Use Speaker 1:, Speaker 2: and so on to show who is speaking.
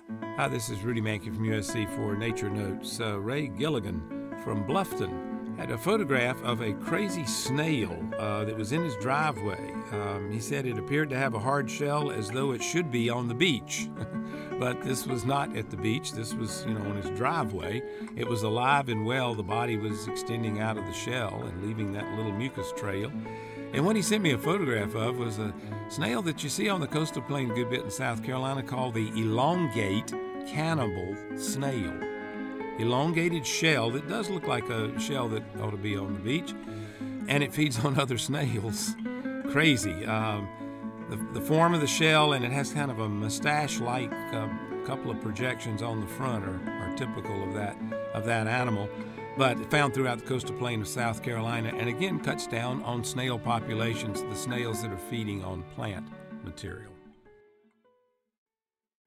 Speaker 1: Hi, this is Rudy Mankey from USC for Nature Notes. Ray Gilligan from Bluffton had a photograph of a crazy snail that was in his driveway. He said it appeared to have a hard shell as though it should be on the beach. But this was not at the beach. This was, on his driveway. It was alive and well. The body was extending out of the shell and leaving that little mucus trail. And what he sent me a photograph of was a snail that you see on the coastal plain a good bit in South Carolina called the elongate cannibal snail. Elongated shell that does look like a shell that ought to be on the beach, and it feeds on other snails. Crazy. The form of the shell, and it has kind of a mustache-like couple of projections on the front are typical of that animal, but found throughout the coastal plain of South Carolina, and again cuts down on snail populations, the snails that are feeding on plant material.